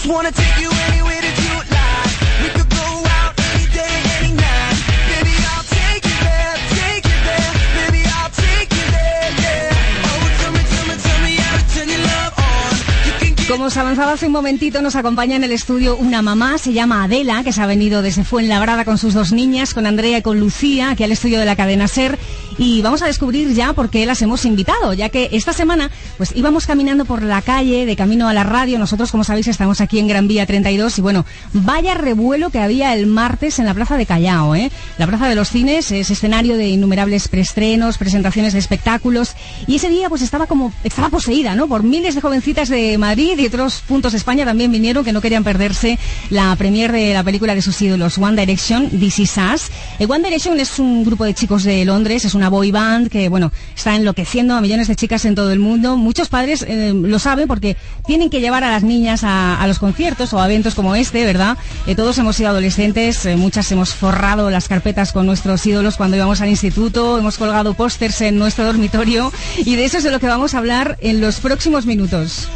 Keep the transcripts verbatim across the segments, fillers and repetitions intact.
just wanna take you anywhere that you would like. We could go out any day, any night. Baby, I'll take you there, take you there. Baby, I'll take you there, yeah. Oh, tell me, tell me, tell me how to turn your love on. You can get... Como os avanzaba hace un momentito, nos acompaña en el estudio una mamá, se llama Adela, que se ha venido desde Fuenlabrada con sus dos niñas, con Andrea y con Lucía, aquí al estudio de la cadena SER. Y vamos a descubrir ya por qué las hemos invitado, ya que esta semana pues íbamos caminando por la calle de camino a la radio. Nosotros, como sabéis, estamos aquí en Gran Vía treinta y dos y bueno, vaya revuelo que había el martes en la Plaza de Callao, ¿eh? La Plaza de los Cines es escenario de innumerables preestrenos, presentaciones de espectáculos, y ese día pues estaba como, estaba poseída, ¿no? Por miles de jovencitas de Madrid y otros puntos de España también vinieron, que no querían perderse la premier de la película de sus ídolos, One Direction, This Is Us. Eh, One Direction es un grupo de chicos de Londres, es una boy band que, bueno, está enloqueciendo a millones de chicas en todo el mundo. Muchos padres eh, lo saben porque tienen que llevar a las niñas a, a los conciertos o a eventos como este, ¿verdad? Eh, todos hemos sido adolescentes, eh, muchas hemos forrado las carpetas con nuestros ídolos cuando íbamos al instituto, hemos colgado pósters en nuestro dormitorio, y de eso es de lo que vamos a hablar en los próximos minutos.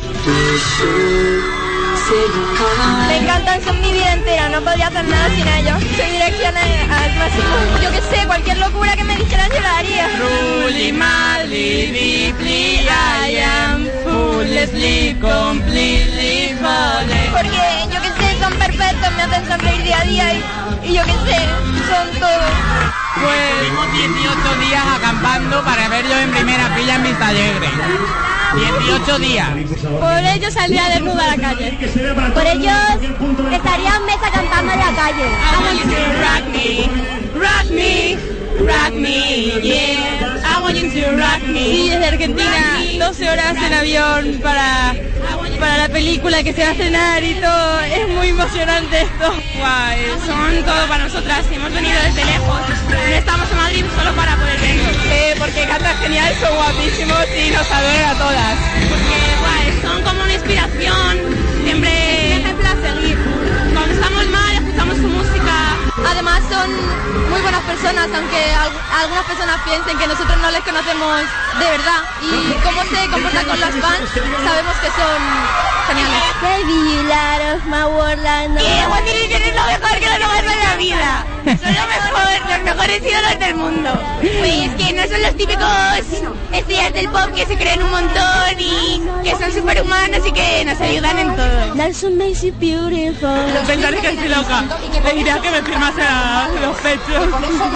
Me encantan, son mi vida entera, no podría hacer nada sin ellos. Soy Dirección al máximo. Yo que sé, cualquier locura que me dijeran yo la haría. Truly, madly, deeply, I am foolishly, completely falling. Porque yo que sé, son perfectos, me hacen sonreír día a día y, y yo que sé, son todo. Pues tuvimos dieciocho días acampando para verlos en primera fila en Vista Alegre. dieciocho días. Por ellos saldría desnuda a la calle. Por ellos estaría un mes acampando en la calle. I want you to rock me, rock me, rock me, yeah. I want you to rock me. Sí, desde Argentina, doce horas en avión para, para la película que se va a estrenar y todo. Es muy emocionante esto. Guay, son todo para nosotras. Hemos venido desde lejos. No estamos en Madrid solo para poder verlos. Eh, porque cantan genial, son guapísimos y nos adoran a todas. Porque guay, son como una inspiración. Siempre ejemplo a seguir. Cuando estamos mal, escuchamos su música. Además son muy buenas personas, aunque al- algunas personas piensen que nosotros no les conocemos de verdad. Y cómo se comportan con los fans, sabemos que son geniales. Baby, light of my world, I know. Y One Direction es lo mejor que nos ha pasado en la vida. Son lo mejor, los mejores ídolos del mundo. Pues que no son los típicos estrellas del pop que se creen un montón y que son superhumanos y que nos ayudan en todo. Nelson makes you beautiful. Pensaré que estoy loca. Le diría que me firmase a los pechos.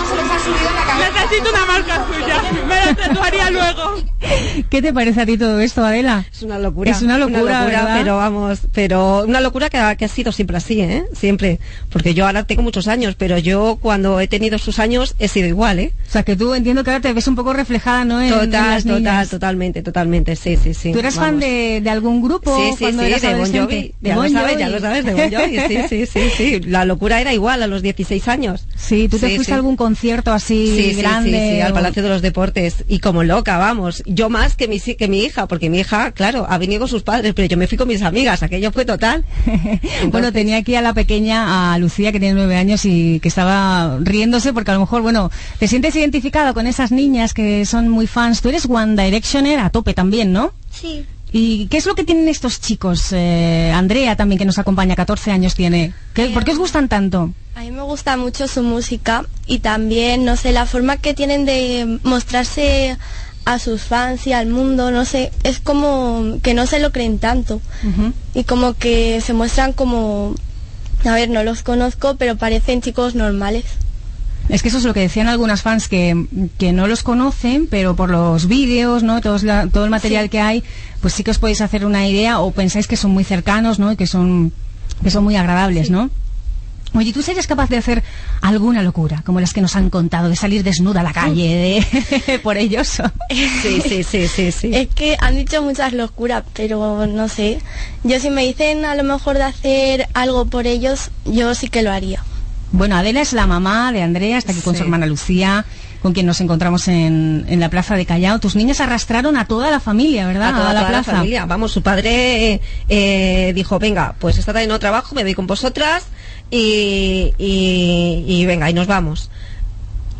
Necesito una marca suya. Me la tatuaría luego. ¿Qué te parece a ti todo esto, Adela? Es una locura. Es una locura, ¿verdad? pero vamos, pero una locura que ha, que ha sido siempre así, ¿eh? Siempre. Porque yo ahora tengo muchos años, pero yo cuando he tenido sus años he sido igual, ¿eh? O sea, que tú entiendo que ahora te ves un poco reflejada, ¿no? En, Total, en las total, niñas. totalmente, totalmente, sí, sí, sí. ¿Tú eres vamos. fan de, de algún grupo Sí, sí, cuando sí, eras de Bon adolescente? Jovi. De Ya Bon lo sabes, Jovi. ya lo sabes, de Bon Jovi, sí, sí, sí, sí. La locura era igual a los dieciséis años. Sí, ¿tú te Sí, fuiste sí. a algún concierto así Sí, sí, grande? sí, sí, al o- Palacio de los Deportes. Y como loca, vamos. Yo más que mi, si- que mi hija, porque mi hija, claro, ha venido con sus padres, pero yo me fui con mis amigas. Aquello fue total. Bueno, tenía aquí a la pequeña, a Lucía, que tiene nueve años y que estaba riéndose porque a lo mejor, bueno, te sientes identificado con esas niñas que son muy fans. Tú eres One Directioner a tope también, ¿no? Sí. ¿Y qué es lo que tienen estos chicos? Eh, Andrea también, que nos acompaña, catorce años tiene. ¿Qué, ¿Por qué os gustan tanto? A mí me gusta mucho su música y también, no sé, la forma que tienen de mostrarse a sus fans y al mundo, no sé, es como que no se lo creen tanto. Ujú. Y como que se muestran como, a ver, no los conozco, pero parecen chicos normales. Es que eso es lo que decían algunas fans, que, que no los conocen, pero por los vídeos, ¿no? Todos la- todo el material Sí. que hay, pues sí que os podéis hacer una idea, o pensáis que son muy cercanos, ¿no? Y que son, que son muy agradables, ¿no? Oye, ¿tú serías capaz de hacer alguna locura, como las que nos han contado, de salir desnuda a la calle de, por ellos? Sí, sí, sí, sí, sí. Es que han dicho muchas locuras, pero no sé. Yo si me dicen a lo mejor de hacer algo por ellos, yo sí que lo haría. Bueno, Adela es la mamá de Andrea, está aquí con Sí. su hermana Lucía, con quien nos encontramos en, en la plaza de Callao. Tus niñas arrastraron a toda la familia, ¿verdad? A toda, la toda la plaza. familia. Vamos, su padre eh, eh, dijo, venga, pues esta tarde no trabajo, me voy con vosotras y, y, y venga, y nos vamos.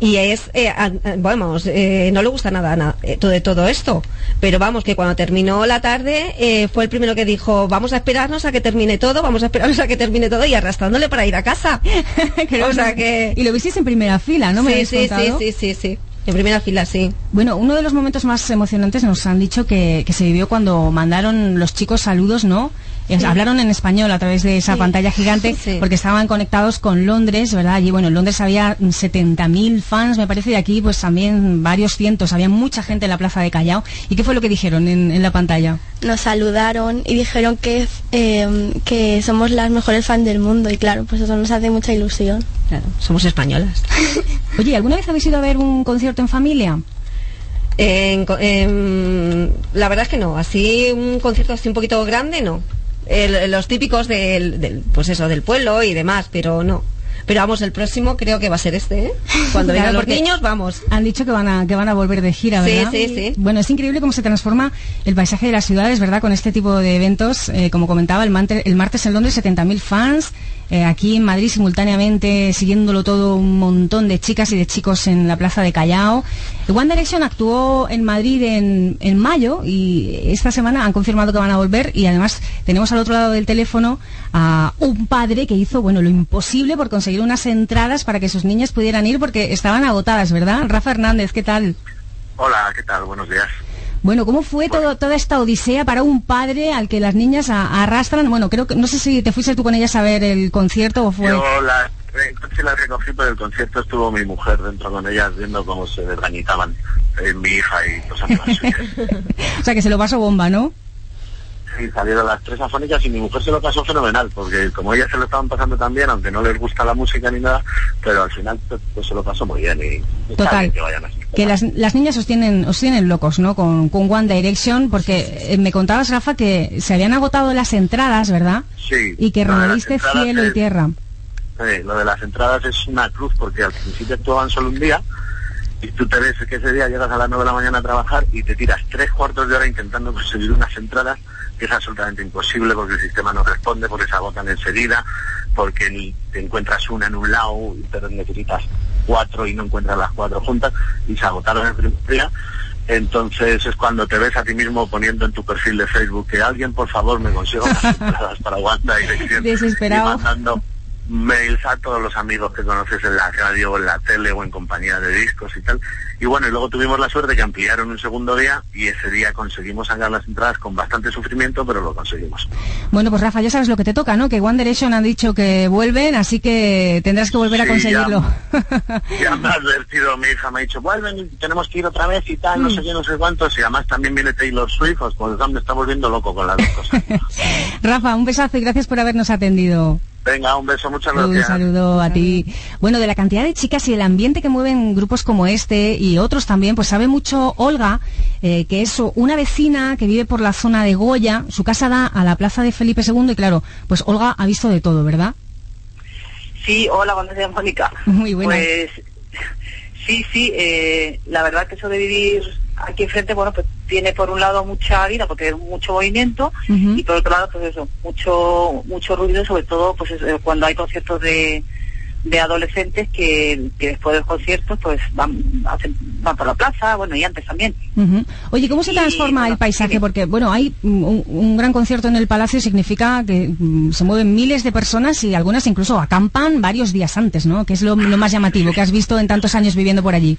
Y es, eh, a- a- vamos, eh, no le gusta nada, nada eh, todo de todo esto. Pero vamos, que cuando terminó la tarde, eh, fue el primero que dijo, vamos a esperarnos a que termine todo, vamos a esperarnos a que termine todo, y arrastrándole para ir a casa. Que O no- sea que... Y lo visteis en primera fila, ¿no? ¿Me sí, habéis sí, sí, contado? sí, sí, sí. En primera fila, sí. Bueno, uno de los momentos más emocionantes nos han dicho que, que se vivió cuando mandaron los chicos saludos, ¿no? Eh, Hablaron en español a través de esa Sí. pantalla gigante, Sí. porque estaban conectados con Londres, ¿verdad? Allí, bueno, en Londres había setenta mil fans, me parece, y aquí pues también varios cientos. Había mucha gente en la plaza de Callao. ¿Y qué fue lo que dijeron en, en la pantalla? Nos saludaron y dijeron que, eh, que somos las mejores fans del mundo y claro, pues eso nos hace mucha ilusión. Claro, somos españolas. Oye, ¿alguna vez habéis ido a ver un concierto en familia? En co- en- la verdad es que no, así un concierto así un poquito grande, no. El- los típicos del, del, pues eso, del pueblo y demás, pero no. Pero vamos, el próximo creo que va a ser este, ¿eh? Cuando Claro, vengan los porque niños, vamos. Han dicho que van a que van a volver de gira, Sí, ¿verdad? sí, sí. Bueno, es increíble cómo se transforma el paisaje de las ciudades, ¿verdad? Con este tipo de eventos, eh, como comentaba, el, mante- el martes en Londres setenta mil fans, eh, aquí en Madrid simultáneamente siguiéndolo todo un montón de chicas y de chicos en la plaza de Callao. One Direction actuó en Madrid en, en mayo y esta semana han confirmado que van a volver, y además tenemos al otro lado del teléfono a un padre que hizo, bueno, lo imposible por conseguir unas entradas para que sus niñas pudieran ir porque estaban agotadas, ¿verdad? Rafa Hernández, ¿qué tal? Hola, ¿qué tal? Buenos días. Bueno, ¿cómo fue todo, toda esta odisea para un padre al que las niñas a- arrastran? Bueno, creo que, no sé si te fuiste tú con ellas a ver el concierto o fue... Yo la, el coche la recogí, pero el concierto estuvo mi mujer dentro con ellas viendo cómo se desgañitaban eh, mi hija y cosas más suyas. O sea, que se lo pasó bomba, ¿no? Sí, salieron las tres afónicas y mi mujer se lo pasó fenomenal, porque como ellas se lo estaban pasando tan bien, aunque no les gusta la música ni nada, pero al final pues, pues se lo pasó muy bien y está Total. bien que vayan así. Que las, las niñas os tienen, os tienen locos, ¿no? Con, con One Direction, porque eh, me contabas, Rafa, que se habían agotado las entradas, ¿verdad? Sí. Y que lo de las removiste entradas cielo y es- tierra. Sí, lo de las entradas es una cruz, porque al principio actuaban solo un día y tú te ves que ese día llegas a las nueve de la mañana a trabajar y te tiras tres cuartos de hora intentando conseguir unas entradas, que es absolutamente imposible porque el sistema no responde, porque se agotan enseguida, porque ni te encuentras una en un lado, pero necesitas cuatro y no encuentras las cuatro juntas, y se agotaron el primer día. Entonces es cuando te ves a ti mismo poniendo en tu perfil de Facebook que alguien por favor me consiga unas entradas para One Direction, Desesperado. y mandando mails a todos los amigos que conoces en la radio, o en la tele o en compañía de discos y tal. Y bueno, y luego tuvimos la suerte que ampliaron un segundo día y ese día conseguimos sacar las entradas con bastante sufrimiento, pero lo conseguimos. Bueno, pues Rafa, ya sabes lo que te toca, ¿no? Que One Direction han dicho que vuelven, así que tendrás que volver a Sí, conseguirlo. Ya me ha advertido mi hija, me ha dicho, vuelven y tenemos que ir otra vez y tal, no sé qué, no sé cuántos, y además también viene Taylor Swift, pues me está volviendo loco con las dos cosas. Rafa, un besazo y gracias por habernos atendido. Venga, un beso, muchas Un gracias. saludo a ti. Bueno, de la cantidad de chicas y el ambiente que mueven grupos como este y otros también, pues sabe mucho Olga, eh, que es una vecina que vive por la zona de Goya. Su casa da a la plaza de Felipe segundo y claro, pues Olga ha visto de todo, ¿verdad? Sí, hola, buenos días, Mónica. Muy buenas. Pues sí, sí, eh, la verdad que eso de vivir aquí enfrente, bueno, pues tiene por un lado mucha vida, porque hay mucho movimiento, Ujú. y por otro lado, pues eso, mucho mucho ruido, sobre todo pues eso, cuando hay conciertos de, de adolescentes que, que después de los conciertos pues van, hacen, van por la plaza, bueno, y antes también. Ujú. Oye, ¿cómo se Y, transforma bueno, el paisaje? dime. Porque, bueno, hay mm, un, un gran concierto en el Palacio, significa que mm, se mueven miles de personas y algunas incluso acampan varios días antes, ¿no? Que es lo, lo más llamativo que has visto en tantos años viviendo por allí.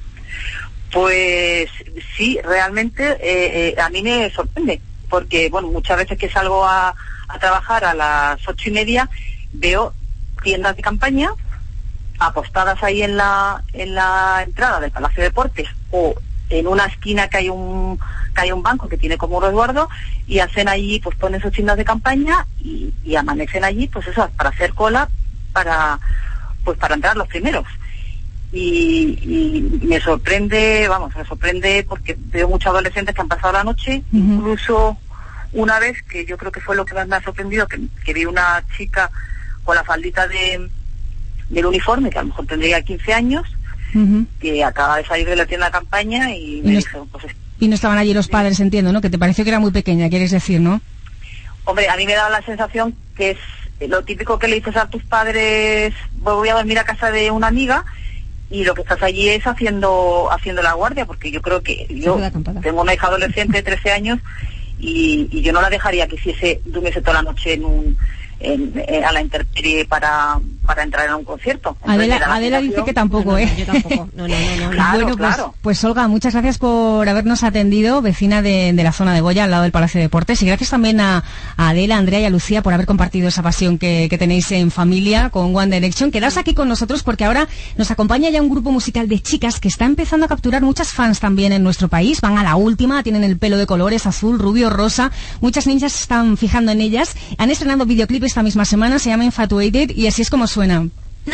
Pues sí, realmente eh, eh, a mí me sorprende, porque bueno, muchas veces que salgo a, a trabajar a las ocho y media veo tiendas de campaña apostadas ahí en la en la entrada del Palacio de Deportes o en una esquina que hay un que hay un banco que tiene como un resguardo y hacen allí, pues ponen sus tiendas de campaña y, y amanecen allí, pues eso, para hacer cola para pues para entrar los primeros. Y, y me sorprende, vamos, me sorprende porque veo muchos adolescentes que han pasado la noche, Ujú. incluso una vez, que yo creo que fue lo que más me ha sorprendido, que, que vi una chica con la faldita de del uniforme, que a lo mejor tendría quince años, Ujú. que acaba de salir de la tienda de campaña y Y me no- dijo, pues, Y no estaban allí los padres, entiendo, ¿no? Que te pareció que era muy pequeña, quieres decir, ¿no? hombre, a mí me da la sensación que es lo típico que le dices a tus padres, voy a dormir a casa de una amiga, y lo que estás allí es haciendo haciendo la guardia, porque yo creo que yo tengo una hija adolescente de trece años y, y yo no la dejaría que hiciese, durmiese toda la noche en un En, en, a la intemperie para, para entrar en un concierto. Entonces, Adela, Adela dice que tampoco, no, no, ¿eh? Yo tampoco. No, no, no, no. Claro, bueno, pues, claro. pues Olga, muchas gracias por habernos atendido, vecina de, de la zona de Goya, al lado del Palacio de Deportes, y gracias también a, a Adela, a Andrea y a Lucía por haber compartido esa pasión que, que tenéis en familia con One Direction. Quedaos aquí con nosotros porque ahora nos acompaña ya un grupo musical de chicas que está empezando a capturar muchas fans también en nuestro país. Van a la última, tienen el pelo de colores, azul, rubio, rosa. Muchas niñas se están fijando en ellas. Han estrenado videoclip esta misma semana, se llama Infatuated, y así es como suena.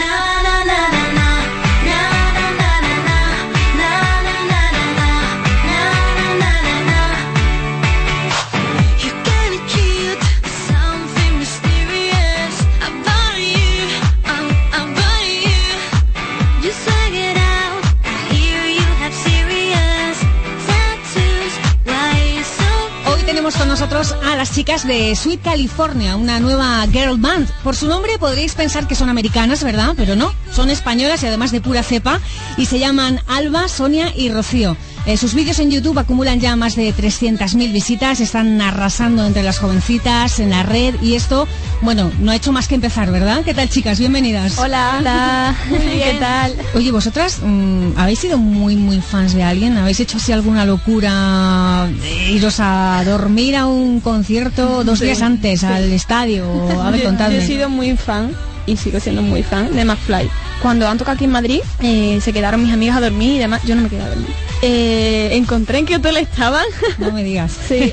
Con nosotros a las chicas de Sweet California, una nueva girl band. Por su nombre podríais pensar que son americanas, ¿verdad? Pero no, son españolas y además de pura cepa, y se llaman Alba, Sonia y Rocío. Eh, sus vídeos en YouTube acumulan ya más de trescientas mil visitas, están arrasando entre las jovencitas en la red, y esto, bueno, no ha hecho más que empezar, ¿verdad? ¿Qué tal, chicas? Bienvenidas. Hola. Hola. Muy bien. ¿Qué tal? Oye, vosotras, mmm, ¿habéis sido muy, muy fans de alguien? ¿Habéis hecho así alguna locura de iros a dormir a un concierto dos sí, días antes, sí. al estadio? A ver, yo, contadme. Yo he sido muy fan, y sigo siendo muy fan, de McFly. Cuando han tocado aquí en Madrid, eh, se quedaron mis amigas a dormir y demás. Yo no me quedé a dormir. Eh, encontré en qué hotel estaban. No me digas. Sí.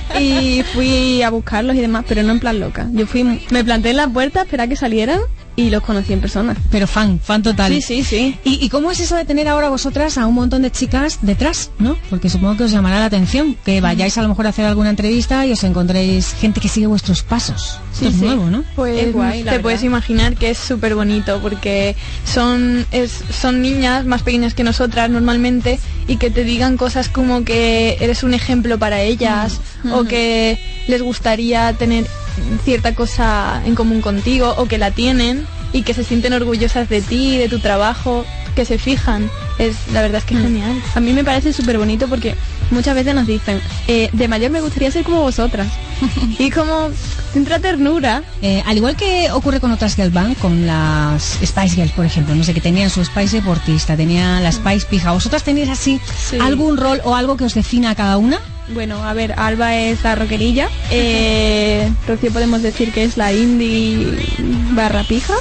Y fui a buscarlos y demás, pero no en plan loca. Yo fui, me planté en la puerta a esperar a que salieran y los conocí en persona. Pero fan, fan total. Sí, sí, sí. ¿Y, ¿Y cómo es eso de tener ahora vosotras a un montón de chicas detrás, no? Porque supongo que os llamará la atención que vayáis a lo mejor a hacer alguna entrevista y os encontréis gente que sigue vuestros pasos. Sí, Esto es sí. nuevo, ¿no? Pues es guay, te puedes imaginar que es súper bonito porque son, es, son niñas más pequeñas que nosotras normalmente, y que te digan cosas como que eres un ejemplo para ellas, mm. o que les gustaría tener cierta cosa en común contigo, o que la tienen y que se sienten orgullosas de ti, de tu trabajo, que se fijan. Es, la verdad es que es mm. genial. A mí me parece súper bonito porque muchas veces nos dicen, eh, de mayor me gustaría ser como vosotras. Y como entra ternura. Eh, al igual que ocurre con otras girl band, con las Spice Girls, por ejemplo, no sé, que tenían su Spice deportista, tenían la Spice pija. ¿Vosotras tenéis así sí. algún rol o algo que os defina a cada una? Bueno, a ver, Alba es la rockerilla, eh, Rocío podemos decir que es la indie barra pijas.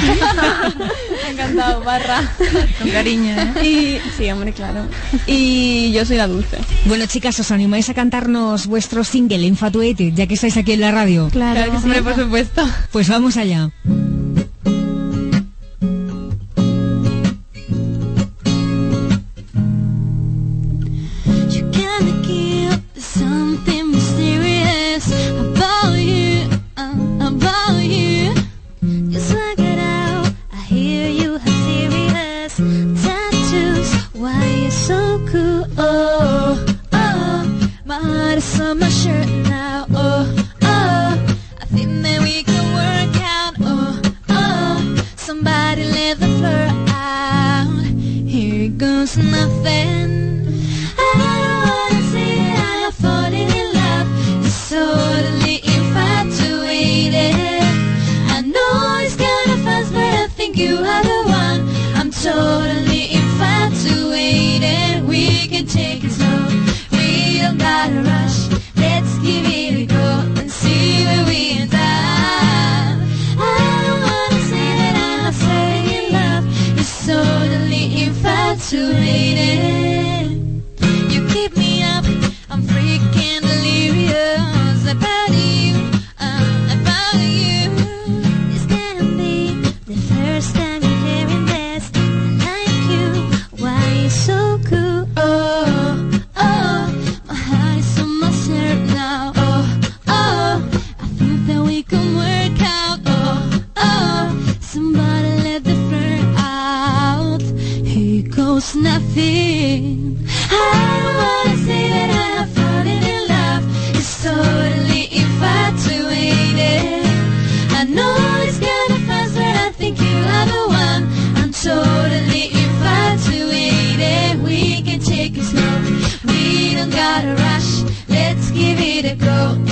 Me ha encantado, barra. Con cariño, ¿eh? Y, sí, hombre, claro. Y yo soy la dulce. Bueno, chicas, ¿os animáis a cantarnos vuestro single, Infatuated, ya que estáis aquí en la radio? Claro, claro que sí, hombre, por supuesto. Pues vamos allá. My shirt now, oh, oh, I think that we can work out, oh, oh, somebody let the floor out, here goes nothing, I don't wanna say that I'm falling in love, just totally infatuated, I know it's kinda fast, but I think you are the one, I'm totally infatuated, we can take it slow, we don't gotta rush, let's give